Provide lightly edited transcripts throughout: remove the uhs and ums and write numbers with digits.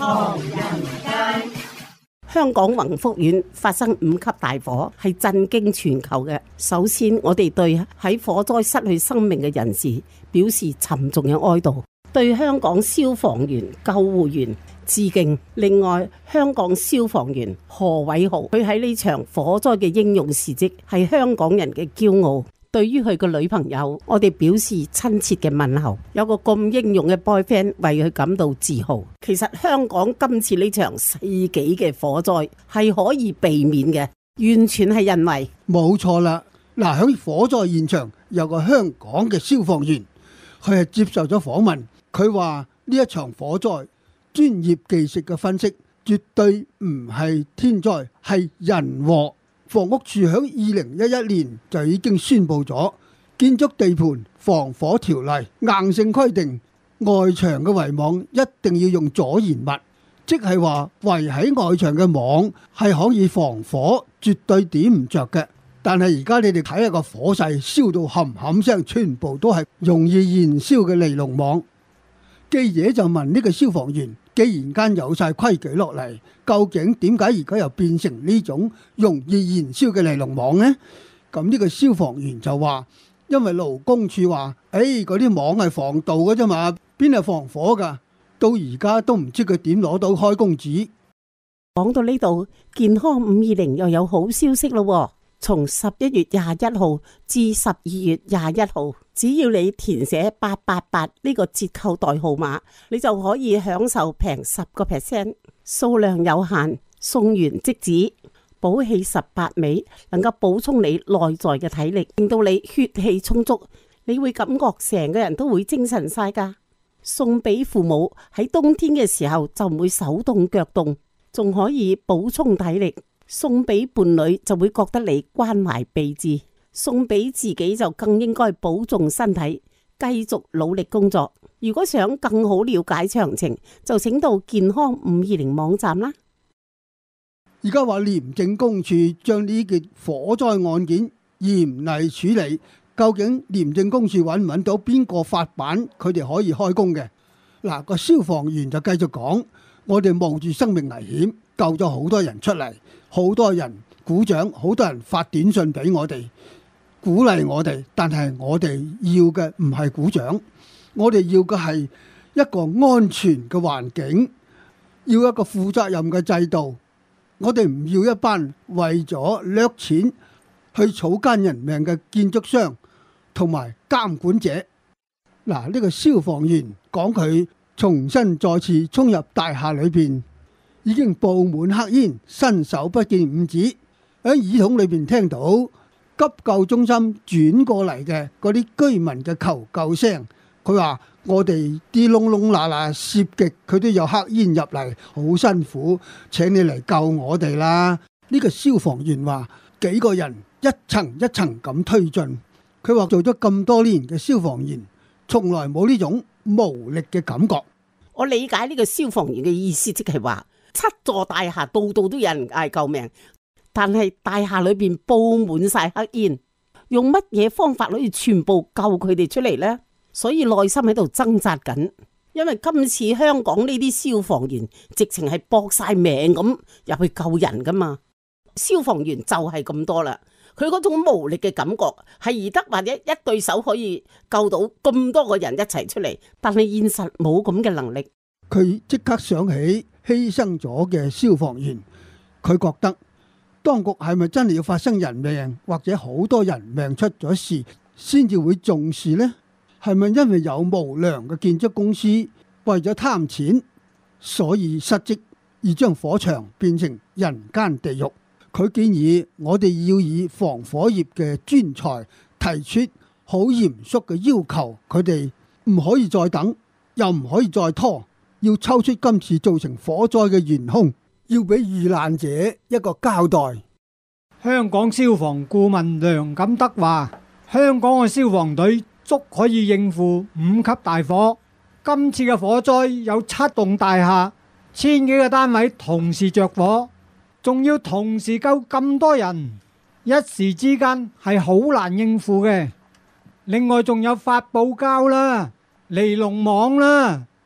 唐人街。 香港宏福苑發生5級大火，係震驚全球嘅。首先，我哋對喺火災失去生命嘅人士表示沉重嘅哀悼，對香港消防員、救護員致敬。另外，香港消防員何偉豪，佢喺呢場火災嘅英勇事蹟係香港人嘅驕傲。對於佢個女朋友，我哋表示親切嘅問候。有個咁英勇嘅 boyfriend 為佢感到自豪。其實香港今次呢場世紀嘅火災係可以避免嘅，完全係因為冇錯啦。嗱，喺火災現場有個香港嘅消防員，佢係接受咗訪問，佢話呢一場火災專業技術嘅分析絕對唔係天災，係人禍。房屋署喺2011年就已經宣布咗建築地盤防火條例，硬性規定外牆嘅圍網一定要用阻燃物，即係話圍喺外牆嘅網係可以防火，絕對點唔着嘅。但係而家你哋睇下個火勢，燒到冚冚聲，全部都係容易燃燒嘅尼龍網。記者就問呢個消防員，既然間有晒規矩落嚟，究竟點解而家又變成呢種容易燃燒嘅尼龍網呢？咁呢個消防員就話，因為勞工處話，嗰啲網係防盜嘅啫嘛，邊係防火噶？到而家都唔知佢點攞到開工紙。 講到呢度，健康520又有好消息咯。從11月21號至12月21號，只要你填寫888呢個折扣代號碼，你就可以享受平10%，數量有限，送完即止。補氣18味，能夠補充你內在嘅體力，令到你血氣充足，你會感覺成個人都會精神晒噶。送俾父母喺冬天嘅時候就唔會手凍腳凍，仲可以補充體力。送俾伴侶就會覺得你關懷備至，送俾自己就更應該保重身體，繼續努力工作。如果想更好了解詳情，就請到健康520網站啦。 而家話廉政公署將呢件火災案件嚴厲處理，究竟廉政公署揾唔揾到邊個發版，佢哋可以開工嘅？嗱，個消防員就繼續講，我哋冒住生命危險救咗好多人出嚟，好多人鼓掌，好多人發短信俾我哋鼓勵我哋，但係我哋要嘅唔係鼓掌，我哋要嘅係一個安全嘅環境，要一個負責任嘅制度。我哋唔要一班為咗掠錢去草菅人命嘅建築商同埋監管者。嗱，呢個消防員講佢重新再次衝入大廈裏邊，已經布滿黑煙，伸手不見五指，喺耳筒裏邊聽到急救中心轉過嚟嘅嗰啲居民嘅求救聲。佢話我哋啲窿窿罅罅攝極，佢都有黑煙入嚟，好辛苦，請你嚟救我哋啦。呢個消防員話幾個人一層一層咁推進。佢話做咗咁多年嘅消防員，從來冇呢種無力嘅感覺。 我理解呢個消防員嘅意思，即係話7座大廈度度都有人嗌救命，但係大廈裏邊布滿晒黑煙，用乜嘢方法可以全部救佢哋出嚟呢？所以內心喺度掙扎緊，因為今次香港呢啲消防員直情係搏晒命咁入去救人噶嘛。消防員就係咁多啦，佢嗰種無力嘅感覺係而得或者一對手可以救到咁多個人一齊出嚟，但係現實冇咁嘅能力。 佢即刻想起犧牲咗嘅消防員，佢覺得當局係咪真係要發生人命或者好多人命出咗事先至會重視呢？係咪因為有無良嘅建築公司為咗貪錢，所以失職而將火場變成人間地獄？佢建議我哋要以防火業嘅專才提出好嚴肅嘅要求，佢哋唔可以再等，又唔可以再拖，要抽出今次造成火災嘅元兇，要俾遇難者一個交代。 香港消防顧問梁錦德話：香港嘅消防隊足可以應付5級大火。今次嘅火災有7棟大廈，1000幾個單位同時着火，仲要同時救咁多人，一時之間係好難應付嘅。另外仲有發泡膠啦、尼龍網啦，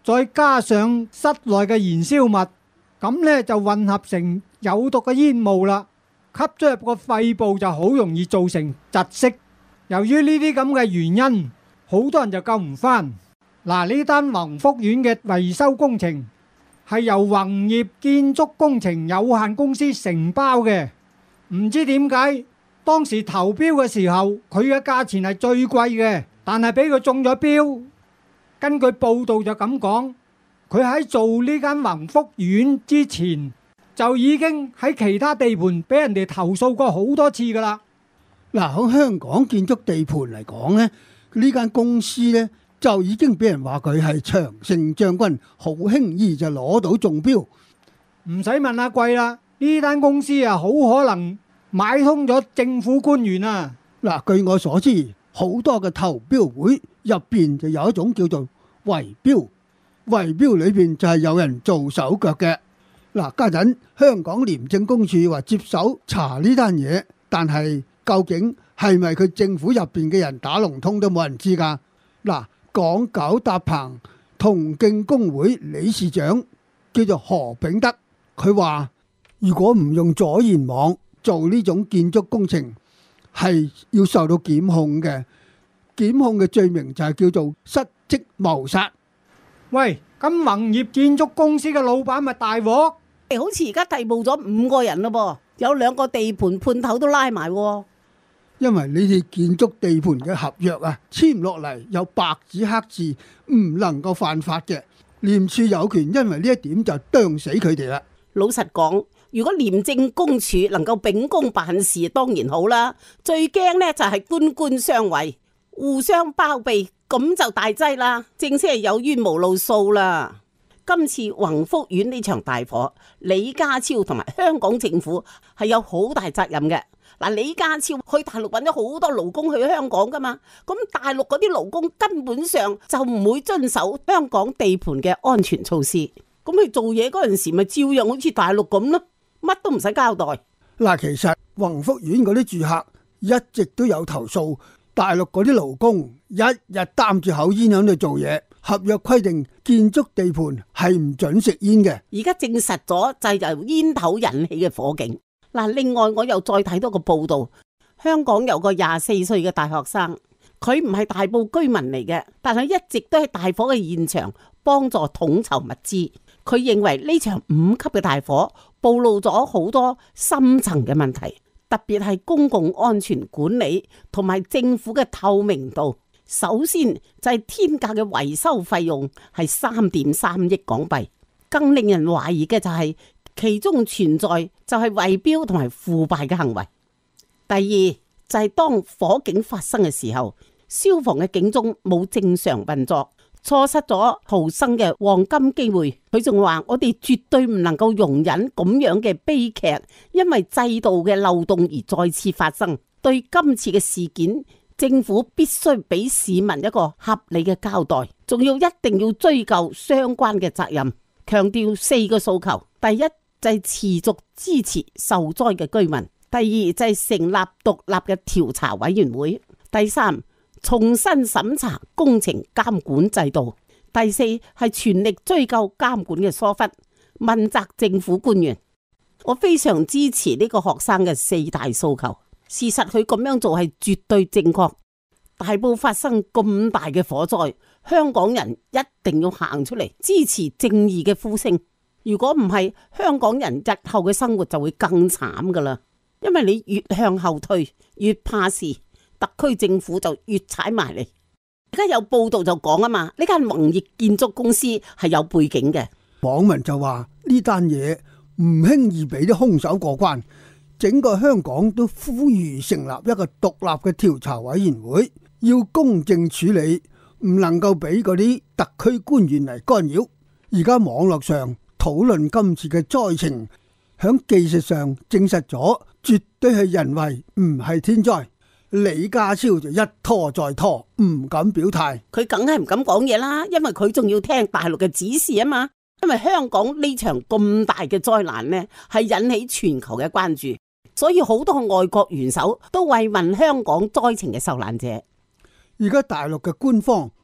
再加上室內嘅燃燒物，咁呢就混合成有毒嘅煙霧啦，吸咗入個肺部就好容易造成窒息。由於呢啲咁嘅原因，好多人就救唔返。嗱，呢單宏福苑嘅維修工程係由宏業建築工程有限公司承包嘅，唔知點解當時投標嘅時候，佢嘅價錢係最貴嘅，但係俾佢中咗標。根據報道就咁講，佢喺做呢間宏福苑之前，就已經喺其他地盤俾人哋投訴過好多次噶啦。 嗱，喺香港建築地盤嚟講咧，呢間公司咧就已經俾人話佢係長勝將軍，好輕易就攞到中標。 唔使問阿貴啦，呢單公司啊，好可能買通咗政府官員啊。 嗱，據我所知，好多嘅投標會入邊就有一種叫做圍標，圍標裏邊就係有人做手腳嘅。嗱，家陣香港廉政公署話接手查呢單嘢，但係究竟係咪佢政府入邊嘅人打龍通都冇人知㗎。嗱，港九搭棚同敬工會理事長叫做何炳德，佢話如果唔用阻燃網做呢種建築工程，係要受到檢控嘅。檢控嘅罪名就係叫做失職謀殺。 喂，咁宏業建築公司嘅老闆咪大鑊？ 好似而家逮捕咗5個人咯噃，有2個地盤判頭都拉埋。 因為你哋建築地盤嘅合約啊，簽落嚟有白紙黑字，唔能夠犯法嘅。廉署有權因為呢一點就啄死佢哋啦。 老實講，如果廉政公署能夠秉公辦事，當然好啦。最驚呢就係官官相衛，互相包庇，咁就大劑啦，正式係有冤無路訴啦。今次宏福苑呢場大火，李家超同埋香港政府係有好大責任嘅。嗱，李家超去大陸揾咗好多勞工去香港噶嘛，咁大陸嗰啲勞工根本上就唔會遵守香港地盤嘅安全措施，咁佢做嘢嗰陣時咪照樣好似大陸咁咯，乜都唔使交代。 嗱，其實宏福苑嗰啲住客一直都有投訴，大陸嗰啲勞工一日擔住口煙喺度做嘢，合約規定建築地盤係唔准食煙嘅。 而家證實咗就係由煙頭引起嘅火警。嗱，另外我又再睇多個報道，香港有個24歲嘅大學生，佢唔係大埔居民嚟嘅，但係一直都喺大火嘅現場幫助統籌物資。佢認為呢場5級嘅大火暴露咗好多深層嘅問題，特別係公共安全管理同埋政府嘅透明度。首先就係天價嘅維修費用係3.3億港幣，更令人懷疑嘅就係其中存在就係圍標同埋腐敗嘅行為。第二就係當火警發生嘅時候，消防嘅警鐘冇正常運作，錯失咗逃生嘅黃金機會。佢仲話我哋絕對唔能夠容忍咁樣嘅悲劇，因為制度嘅漏洞而再次發生。對今次嘅事件，政府必須俾市民一個合理嘅交代，仲要一定要追究相關嘅責任。強調4個訴求：第一就係持續支持受災嘅居民；第二就係成立獨立嘅調查委員會；第三重新審查工程監管制度；第四係全力追究監管嘅疏忽，問責政府官員。我非常支持呢個學生嘅4大訴求。事實佢咁樣做係絕對正確。大埔發生咁大嘅火災，香港人一定要行出嚟支持正義嘅呼聲。如果唔係，香港人日後嘅生活就會更慘噶啦。因為你越向後退，越怕事，特區政府就越踩埋嚟。而家有報道就講啊嘛，呢間宏業建築公司係有背景嘅。 網民就話呢單嘢唔輕易俾啲兇手過關。整個香港都呼籲成立一個獨立嘅調查委員會，要公正處理，唔能夠俾嗰啲特區官員嚟干擾。而家網絡上討論今次嘅災情，響技術上證實咗絕對係人為，唔係天災。李家超就一拖再拖，唔敢表態。 佢梗係唔敢講嘢啦，因為佢仲要聽大陸嘅指示啊嘛。因為香港呢場咁大嘅災難呢，係引起全球嘅關注。所以好多外國元首都慰問香港災情嘅受難者。 而家大陸嘅官方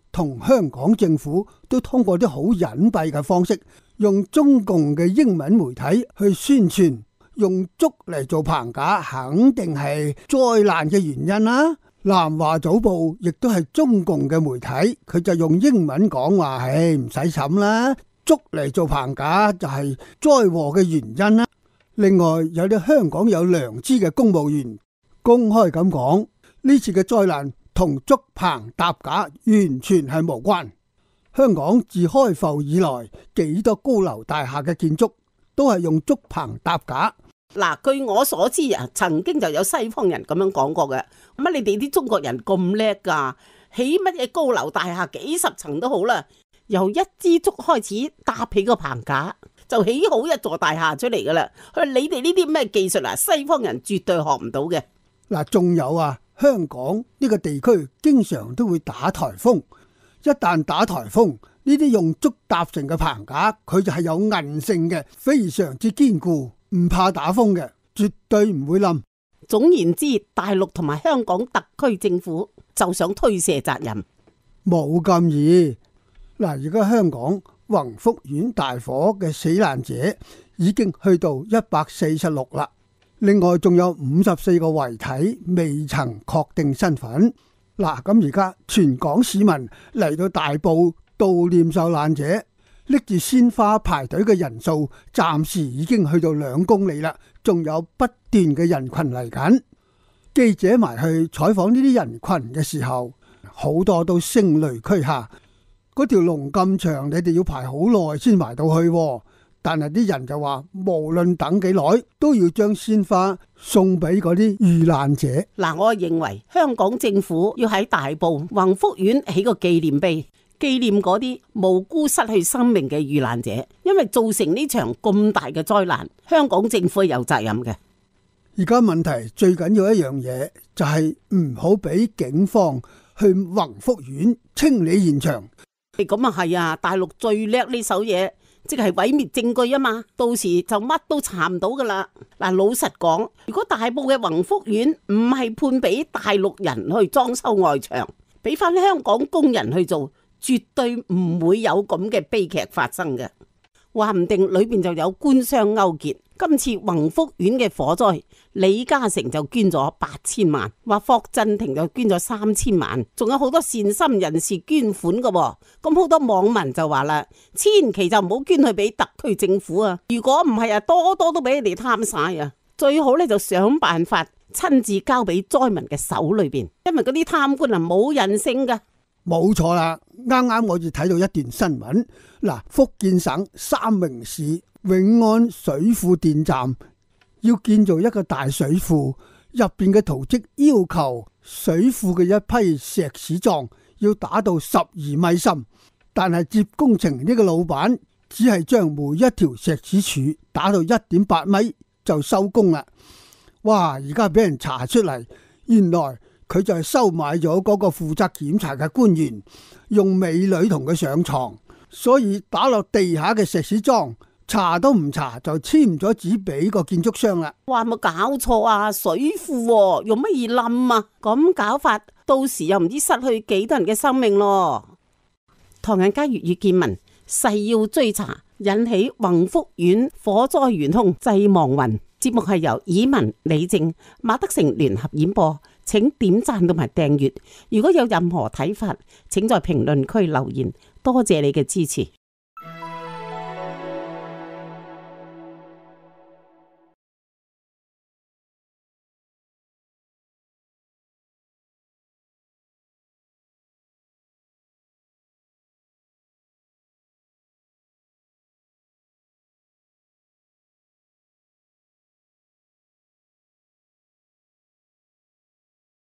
同香港政府都通過啲好隱蔽嘅方式，用中共嘅英文媒體去宣傳，用竹嚟做棚架，肯定係災難嘅原因啦。南華早報亦都係中共嘅媒體，佢就用英文講話，唔使諗啦，竹嚟做棚架就係災禍嘅原因啦。另外有啲香港有良知嘅公務員公開咁講，呢次嘅災難同竹棚搭架完全係無關。香港自開埠以來，幾多高樓大廈嘅建築都係用竹棚搭架。 嗱，據我所知啊，曾經就有西方人咁樣講過嘅。乜你哋啲中國人咁叻噶？起乜嘢高樓大廈幾十層都好啦，由一支竹開始搭起個棚架，就起好一座大廈出嚟噶啦。你哋呢啲咩技術啊？西方人絕對學唔到嘅。 嗱，仲有啊，香港呢個地區經常都會打颱風，一旦打颱風，呢啲用竹搭成嘅棚架，佢就係有韌性嘅，非常之堅固，唔怕打風嘅，絕對唔會冧。 總言之，大陸同埋香港特區政府就想推卸責任， 冇咁易。嗱，而家香港宏福苑大火嘅死難者已經去到146啦，另外仲有54個遺體未曾確定身份。嗱，咁而家全港市民嚟到大埔悼念受難者，拎住鮮花排隊嘅人數暫時已經去到2公里啦，仲有不斷嘅人群嚟緊。記者埋去採訪呢啲人群嘅時候，好多都聲淚俱下。嗰條龍咁長，你哋要排好耐先埋到去，但係啲人就話無論等幾耐都要將鮮花送俾嗰啲遇難者。 嗱，我認為香港政府要喺大埔宏福苑起個紀念碑，紀念嗰啲無辜失去生命嘅遇難者，因為造成呢場咁大嘅災難，香港政府係有責任嘅。 而家問題最緊要一樣嘢就係唔好俾警方去宏福苑清理現場。 咁啊係啊，大陸最叻呢手嘢，即係毀滅證據啊嘛，到時就乜都查唔到噶啦。嗱，老實講，如果大埔嘅宏福苑唔係判俾大陸人去裝修外牆，俾翻香港工人去做，絕對唔會有咁嘅悲劇發生嘅。話唔定裏邊就有官商勾結。今次宏福苑嘅火災，李嘉誠就捐咗8000萬，話霍震霆就捐咗3000萬，仲有好多善心人士捐款㗎喎。咁好多網民就話啦，千祈就唔好捐去俾特區政府啊！如果唔係啊，多多都俾你哋貪晒啊！最好咧就想辦法親自交俾災民嘅手裏邊，因為嗰啲貪官啊冇人性噶。 冇錯啦，啱啱我哋睇到一段新聞，嗱，福建省三明市永安水庫電站要建造一個大水庫，入邊嘅圖則要求水庫嘅一批石屎樁要打到12米深，但係接工程呢個老闆只係將每一條石屎柱打到1.8米就收工啦。哇！而家俾人查出嚟，原來佢就係收買咗嗰個負責檢查嘅官員，用美女同佢上床，所以打落地下嘅石屎樁查都唔查就簽咗紙俾個建築商啦。 哇！冇搞錯啊，水庫喎，用乜嘢冧啊？咁搞法，到時又唔知失去幾多人嘅生命咯。唐人街粵語見聞，誓要追查引起宏福苑火災元兇濟亡雲。節目係由以文、李正、馬德成聯合演播，請點讚同埋訂閱。如果有任何睇法，請在評論區留言。多謝你嘅支持。